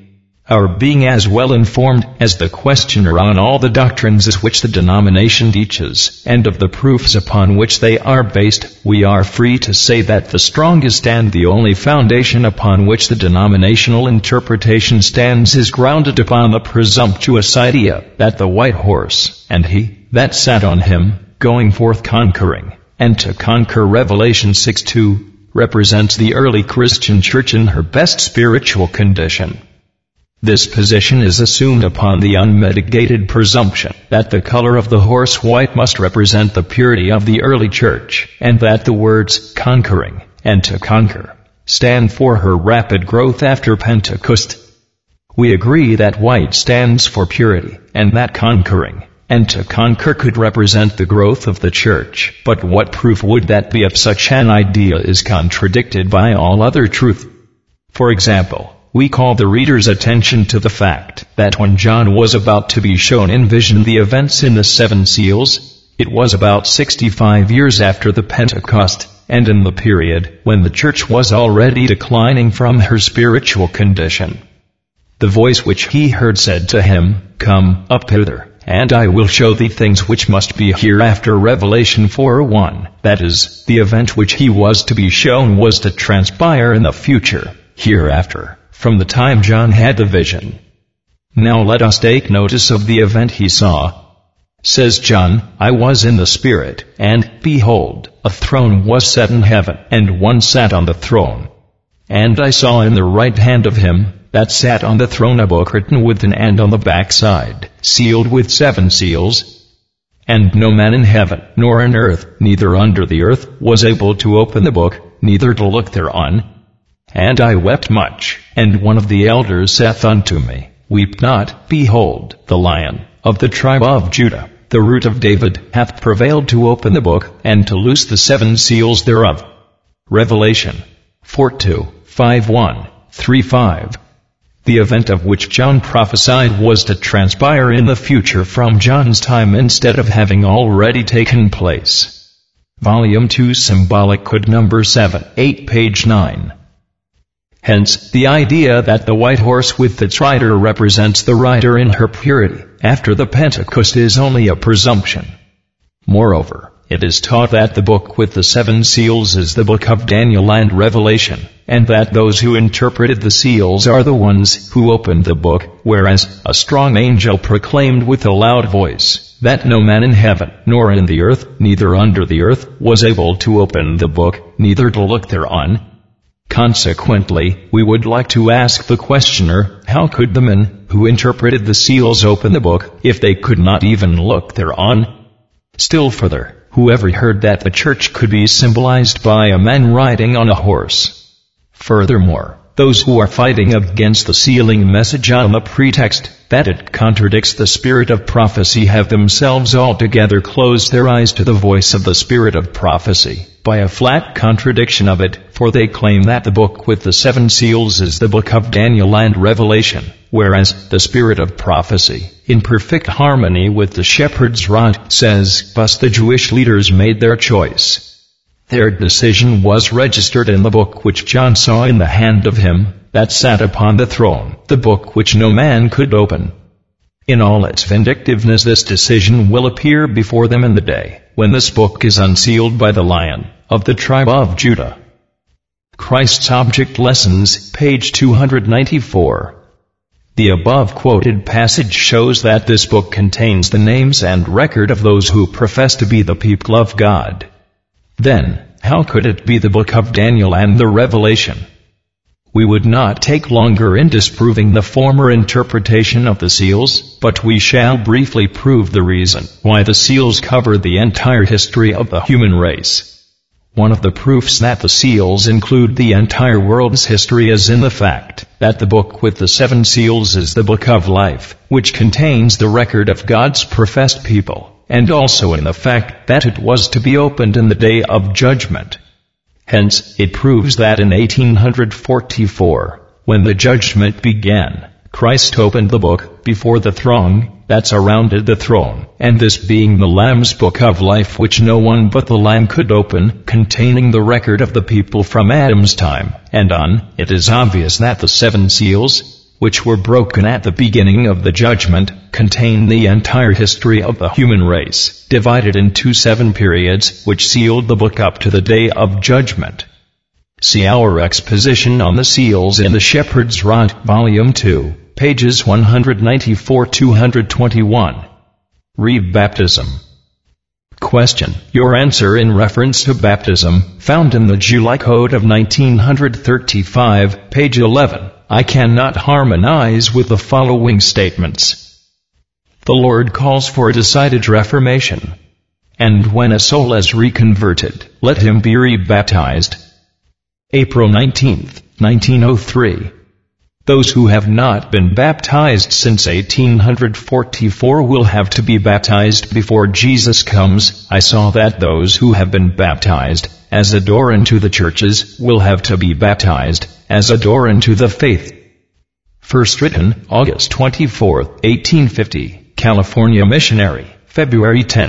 our being as well informed as the questioner on all the doctrines which the denomination teaches, and of the proofs upon which they are based, we are free to say that the strongest and the only foundation upon which the denominational interpretation stands is grounded upon the presumptuous idea that the white horse, and he that sat on him, going forth conquering, and to conquer, Revelation 6:2, represents the early Christian church in her best spiritual condition. This position is assumed upon the unmitigated presumption that the color of the horse white must represent the purity of the early church, and that the words conquering and to conquer stand for her rapid growth after Pentecost. We agree that white stands for purity, and that conquering and to conquer could represent the growth of the church. But what proof would that be if such an idea is contradicted by all other truth? For example, we call the reader's attention to the fact that when John was about to be shown in vision the events in the 7 seals, it was about 65 years after the Pentecost, and in the period when the church was already declining from her spiritual condition. The voice which he heard said to him, "Come up hither, and I will show thee things which must be hereafter." Revelation 4:1. That is, the event which he was to be shown was to transpire in the future, hereafter, from the time John had the vision. Now let us take notice of the event he saw. Says John, "I was in the Spirit, and, behold, a throne was set in heaven, and one sat on the throne. And I saw in the right hand of him that sat on the throne a book written with an and on the backside, sealed with 7 seals. And no man in heaven, nor in earth, neither under the earth, was able to open the book, neither to look thereon. And I wept much, and one of the elders saith unto me, Weep not, behold, the Lion of the tribe of Judah, the root of David, hath prevailed to open the book, and to loose the 7 seals thereof." Revelation 4:2, 5:1, 3:5. The event of which John prophesied was to transpire in the future from John's time instead of having already taken place. Volume 2, Symbolic Code number 7, 8, page 9. Hence, the idea that the white horse with its rider represents the rider in her purity after the Pentecost is only a presumption. Moreover, it is taught that the book with the 7 seals is the book of Daniel and Revelation, and that those who interpreted the seals are the ones who opened the book, whereas a strong angel proclaimed with a loud voice that no man in heaven, nor in the earth, neither under the earth, was able to open the book, neither to look thereon. Consequently, we would like to ask the questioner, how could the men who interpreted the seals open the book, if they could not even look thereon? Still further, whoever heard that the church could be symbolized by a man riding on a horse? Furthermore, those who are fighting against the sealing message on the pretext that it contradicts the spirit of prophecy have themselves altogether closed their eyes to the voice of the spirit of prophecy by a flat contradiction of it, for they claim that the book with the 7 seals is the book of Daniel and Revelation, whereas the spirit of prophecy, in perfect harmony with the shepherd's rod, says, thus the Jewish leaders made their choice. Their decision was registered in the book which John saw in the hand of him that sat upon the throne, the book which no man could open. In all its vindictiveness this decision will appear before them in the day when this book is unsealed by the Lion of the tribe of Judah. Christ's Object Lessons, page 294. The above quoted passage shows that this book contains the names and record of those who profess to be the people of God. Then, how could it be the book of Daniel and the Revelation? We would not take longer in disproving the former interpretation of the seals, but we shall briefly prove the reason why the seals cover the entire history of the human race. One of the proofs that the seals include the entire world's history is in the fact that the book with the 7 seals is the book of life, which contains the record of God's professed people, and also in the fact that it was to be opened in the day of judgment. Hence, it proves that in 1844, when the judgment began, Christ opened the book before the throng that surrounded the throne, and this being the Lamb's book of life which no one but the Lamb could open, containing the record of the people from Adam's time and on, it is obvious that the 7 seals, which were broken at the beginning of the judgment, contain the entire history of the human race, divided into 7 periods, which sealed the book up to the day of judgment. See our exposition on the seals in the Shepherd's Rod, Volume 2, pages 194-221. Rebaptism. Question. Your answer in reference to baptism, found in the July Code of 1935, page 11. I cannot harmonize with the following statements. The Lord calls for a decided reformation. And when a soul is reconverted, let him be rebaptized. April 19, 1903. Those who have not been baptized since 1844 will have to be baptized before Jesus comes. I saw that those who have been baptized as a door into the churches will have to be baptized as a door into the faith. First written, August 24, 1850, California Missionary, February 10,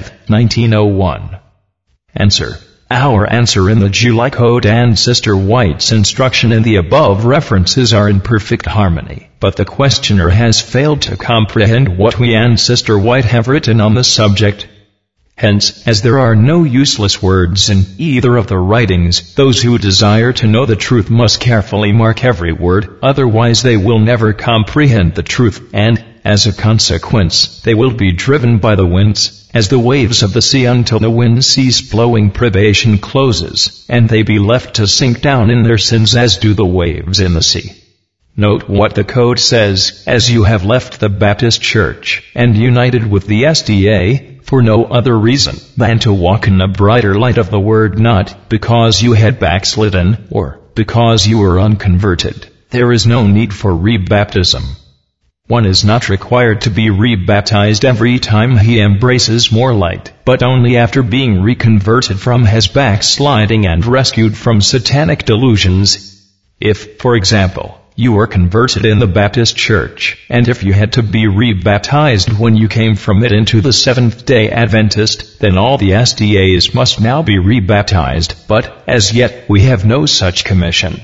1901. Answer. Our answer in the July Code and Sister White's instruction in the above references are in perfect harmony, but the questioner has failed to comprehend what we and Sister White have written on the subject. Hence, as there are no useless words in either of the writings, those who desire to know the truth must carefully mark every word, otherwise they will never comprehend the truth, and, as a consequence, they will be driven by the winds, as the waves of the sea until the wind cease blowing. Probation closes, and they be left to sink down in their sins as do the waves in the sea. Note what the Code says, as you have left the Baptist Church, and united with the SDA, for no other reason than to walk in the brighter light of the Word, not because you had backslidden, or because you were unconverted. There is no need for rebaptism. One is not required to be rebaptized every time he embraces more light, but only after being reconverted from his backsliding and rescued from satanic delusions. If, for example, you were converted in the Baptist Church, and if you had to be rebaptized when you came from it into the Seventh-day Adventist, then all the SDAs must now be rebaptized, but, as yet, we have no such commission.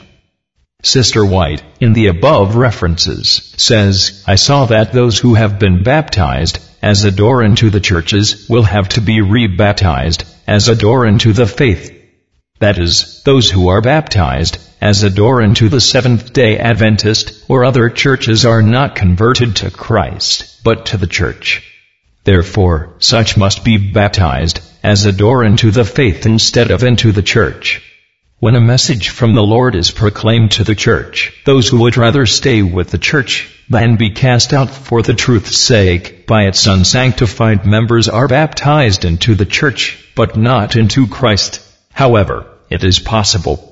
Sister White, in the above references, says, I saw that those who have been baptized as a door into the churches will have to be rebaptized as a door into the faith. That is, those who are baptized as a door into the Seventh-day Adventist or other churches are not converted to Christ, but to the church. Therefore, such must be baptized as a door into the faith instead of into the church. When a message from the Lord is proclaimed to the church, those who would rather stay with the church than be cast out for the truth's sake by its unsanctified members are baptized into the church, but not into Christ. However, it is possible.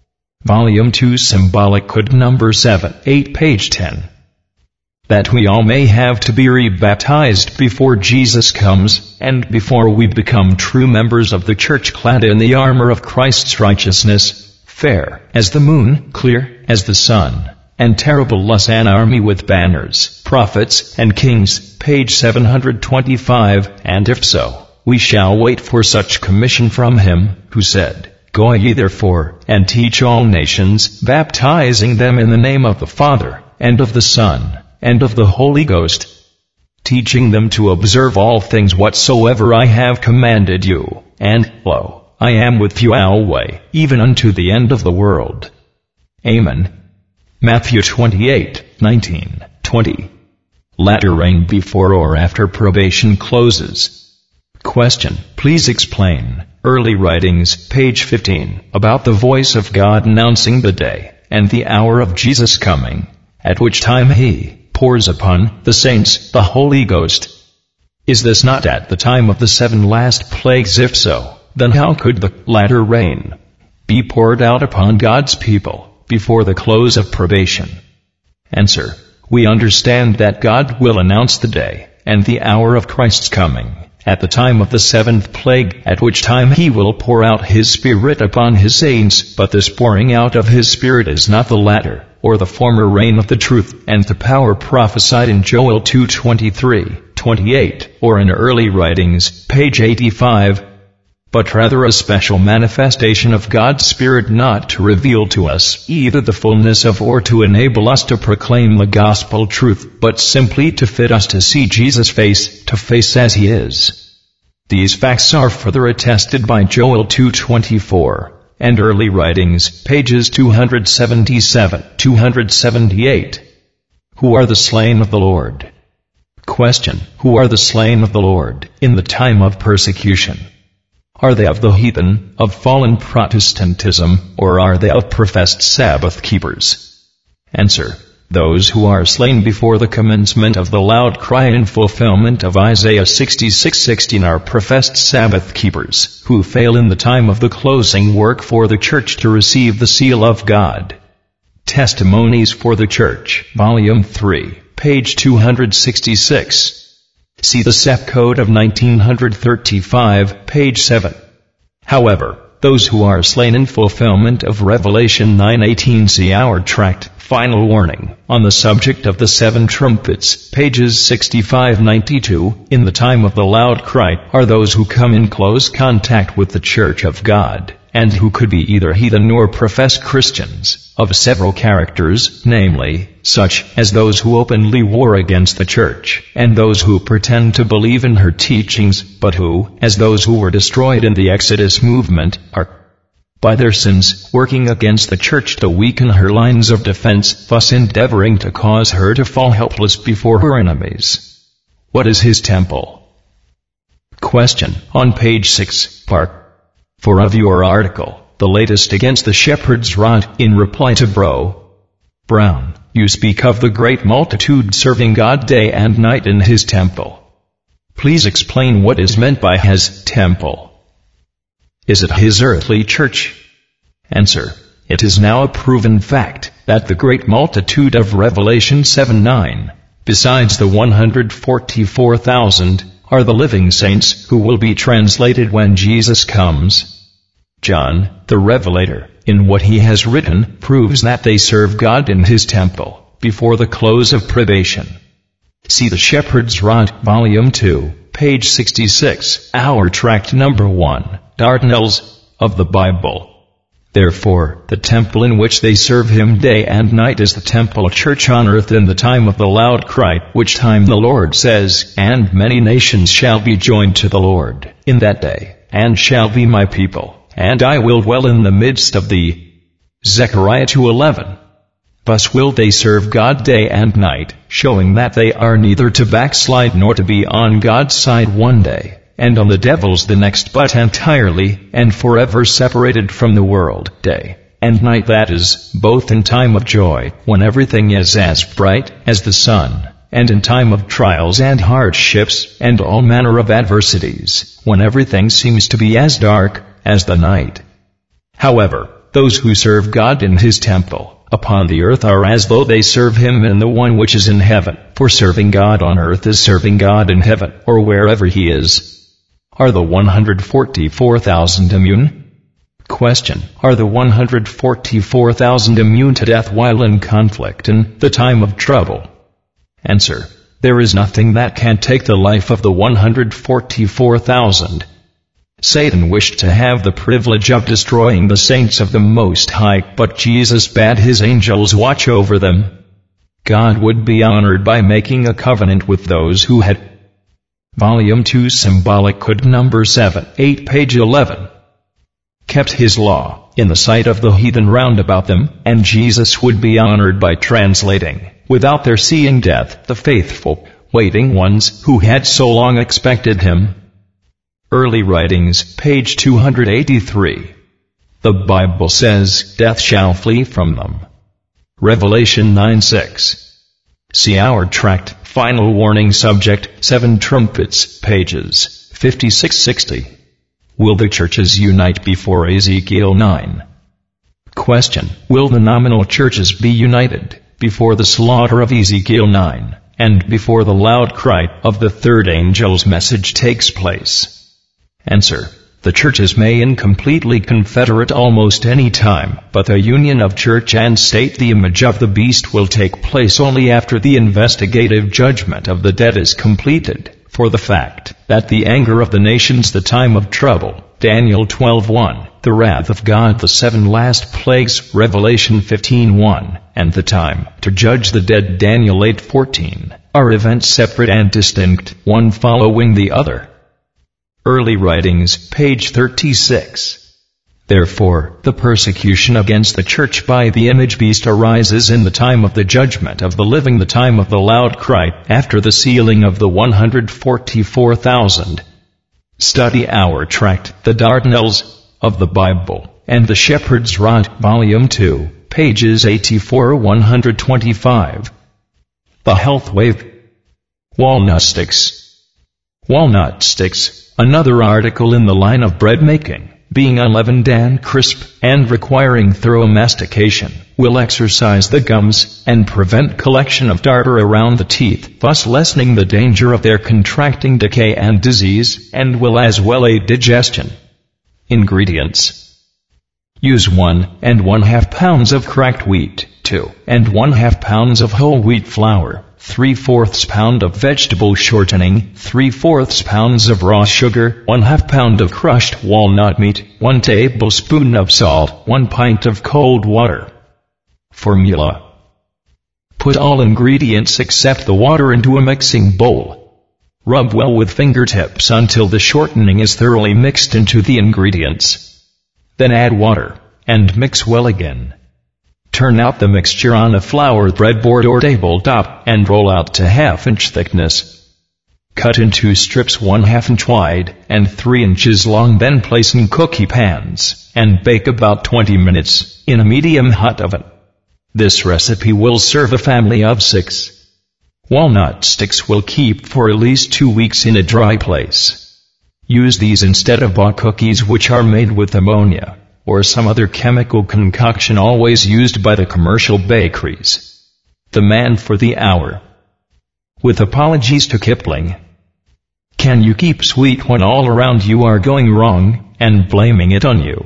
Volume 2, Symbolic Code number 7, 8, page 10. That we all may have to be rebaptized before Jesus comes, and before we become true members of the church clad in the armor of Christ's righteousness, fair as the moon, clear as the sun, and terrible as an army with banners, prophets and kings, page 725, and if so, we shall wait for such commission from him, who said, Go ye therefore, and teach all nations, baptizing them in the name of the Father, and of the Son, and of the Holy Ghost, teaching them to observe all things whatsoever I have commanded you, and, lo, I am with you alway, even unto the end of the world. Amen. Matthew 28, 19, 20. Latter rain before or after probation closes. Question. Please explain. Early Writings, page 15, about the voice of God announcing the day and the hour of Jesus' coming, at which time he pours upon the saints the Holy Ghost. Is this not at the time of the 7 last plagues? If so, then how could the latter rain be poured out upon God's people before the close of probation? Answer. We understand that God will announce the day and the hour of Christ's coming at the time of the 7th plague, at which time he will pour out his Spirit upon his saints, but this pouring out of his Spirit is not the latter, or the former rain of the truth and the power prophesied in Joel 2:23, 28, or in Early Writings, page 85. but rather a special manifestation of God's Spirit, not to reveal to us either the fullness of or to enable us to proclaim the gospel truth, but simply to fit us to see Jesus face to face as he is. These facts are further attested by Joel 2:24 and early writings, pages 277-278. Who are the slain of the Lord? Question. Who are the slain of the Lord in the time of persecution? Are they of the heathen, of fallen Protestantism, or are they of professed Sabbath keepers? Answer. Those who are slain before the commencement of the loud cry in fulfillment of Isaiah 66:16 are professed Sabbath keepers, who fail in the time of the closing work for the church to receive the seal of God. Testimonies for the Church, Volume 3, page 266. See the SEP Code of 1935, page 7. However, those who are slain in fulfillment of Revelation 9:18, see our tract, Final Warning, on the subject of the seven trumpets, pages 65-92, in the time of the loud cry, are those who come in close contact with the Church of God, and who could be either heathen or professed Christians, of several characters, namely, such as those who openly war against the Church, and those who pretend to believe in her teachings, but who, as those who were destroyed in the Exodus movement, are, by their sins, working against the Church to weaken her lines of defense, thus endeavoring to cause her to fall helpless before her enemies. What is his temple? Question. On page 6, part 4 of your article, The Latest Against the Shepherd's Rod, in reply to Brown, you speak of the great multitude serving God day and night in his temple. Please explain what is meant by his temple. Is it his earthly church? Answer. It is now a proven fact that the great multitude of Revelation 7:9, besides the 144,000, are the living saints who will be translated when Jesus comes. John, the Revelator, in what he has written, proves that they serve God in his temple, before the close of probation. See the Shepherd's Rod, Volume 2, page 66, our tract number 1, Dardanelles, of the Bible. Therefore, the temple in which they serve him day and night is the temple church on earth in the time of the loud cry, which time the Lord says, and many nations shall be joined to the Lord in that day, and shall be my people, and I will dwell in the midst of thee. Zechariah 2:11. Thus will they serve God day and night, showing that they are neither to backslide nor to be on God's side one day, and on the devil's the next, but entirely and forever separated from the world, day and night, that is, both in time of joy, when everything is as bright as the sun, and in time of trials and hardships, and all manner of adversities, when everything seems to be as dark as the night. However, those who serve God in his temple upon the earth are as though they serve him in the one which is in heaven, for serving God on earth is serving God in heaven, or wherever he is. Are the 144,000 immune? Question. Are the 144,000 immune to death while in conflict in the time of trouble? Answer. There is nothing that can take the life of the 144,000. Satan wished to have the privilege of destroying the saints of the Most High, but Jesus bade his angels watch over them. God would be honored by making a covenant with those who had. Volume 2, Symbolic Code number 7, 8, page 11. Kept his law in the sight of the heathen round about them, and Jesus would be honored by translating, without their seeing death, the faithful, waiting ones who had so long expected him. Early Writings, page 283. The Bible says, death shall flee from them. Revelation 9:6. See our tract, Final Warning, subject, 7 trumpets, pages 56-60. Will the churches unite before Ezekiel 9? Question. Will the nominal churches be united before the slaughter of Ezekiel 9, and before the loud cry of the third angel's message takes place? Answer. The churches may incompletely confederate almost any time, but the union of church and state, the image of the beast, will take place only after the investigative judgment of the dead is completed, for the fact that the anger of the nations, the time of trouble, Daniel 12:1, the wrath of God, the 7 last plagues, Revelation 15:1, and the time to judge the dead, Daniel 8:14, are events separate and distinct, one following the other. Early Writings, page 36. Therefore, the persecution against the church by the image beast arises in the time of the judgment of the living, the time of the loud cry, after the sealing of the 144,000. Study our tract, The Dardanelles of the Bible, and the Shepherd's Rod, Volume 2, pages 84-125. The Health Wave. Walnut sticks. Walnut sticks, another article in the line of bread making, being unleavened and crisp, and requiring thorough mastication, will exercise the gums, and prevent collection of tartar around the teeth, thus lessening the danger of their contracting decay and disease, and will as well aid digestion. Ingredients. Use 1 1/2 pounds of cracked wheat, 2 1/2 pounds of whole wheat flour, 3/4 pound of vegetable shortening, 3/4 pounds of raw sugar, 1/2 pound of crushed walnut meat, 1 tablespoon of salt, 1 pint of cold water. Formula. Put all ingredients except the water into a mixing bowl. Rub well with fingertips until the shortening is thoroughly mixed into the ingredients. Then add water, and mix well again. Turn out the mixture on a flour breadboard or tabletop, and roll out to 1/2 inch thickness. Cut into strips 1/2 inch wide and 3 inches long, then place in cookie pans, and bake about 20 minutes, in a medium hot oven. This recipe will serve a family of 6. Walnut sticks will keep for at least 2 weeks in a dry place. Use these instead of bought cookies, which are made with ammonia, or some other chemical concoction always used by the commercial bakeries. The man for the hour. With apologies to Kipling. Can you keep sweet when all around you are going wrong, and blaming it on you?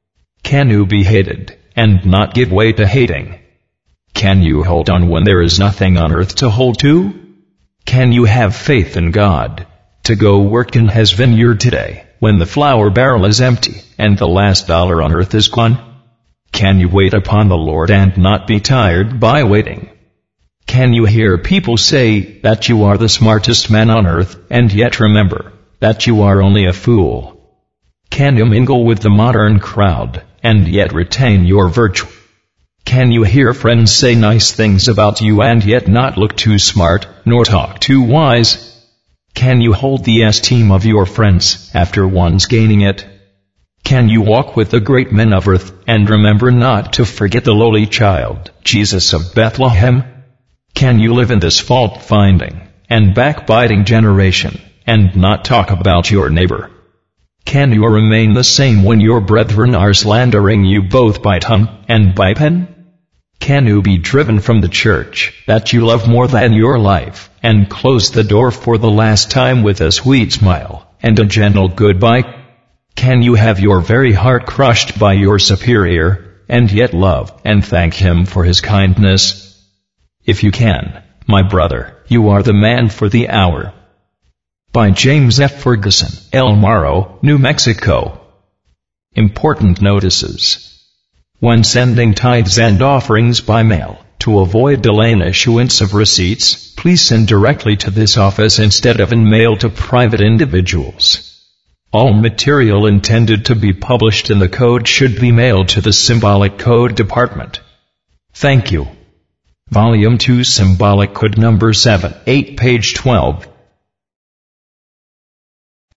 Can you be hated, and not give way to hating? Can you hold on when there is nothing on earth to hold to? Can you have faith in God, to go work in His vineyard today, when the flour barrel is empty, and the last dollar on earth is gone? Can you wait upon the Lord and not be tired by waiting? Can you hear people say that you are the smartest man on earth, and yet remember that you are only a fool? Can you mingle with the modern crowd, and yet retain your virtue? Can you hear friends say nice things about you and yet not look too smart, nor talk too wise? Can you hold the esteem of your friends after once gaining it? Can you walk with the great men of earth, and remember not to forget the lowly child, Jesus of Bethlehem? Can you live in this fault-finding and backbiting generation, and not talk about your neighbor? Can you remain the same when your brethren are slandering you both by tongue and by pen? Can you be driven from the church that you love more than your life, and close the door for the last time with a sweet smile and a gentle goodbye? Can you have your very heart crushed by your superior, and yet love and thank him for his kindness? If you can, my brother, you are the man for the hour. By James F. Ferguson, El Morro, New Mexico. Important notices. When sending tithes and offerings by mail, to avoid delay in issuance of receipts, please send directly to this office instead of in mail to private individuals. All material intended to be published in the code should be mailed to the Symbolic Code Department. Thank you. Volume 2, Symbolic Code number 7, 8, page 12.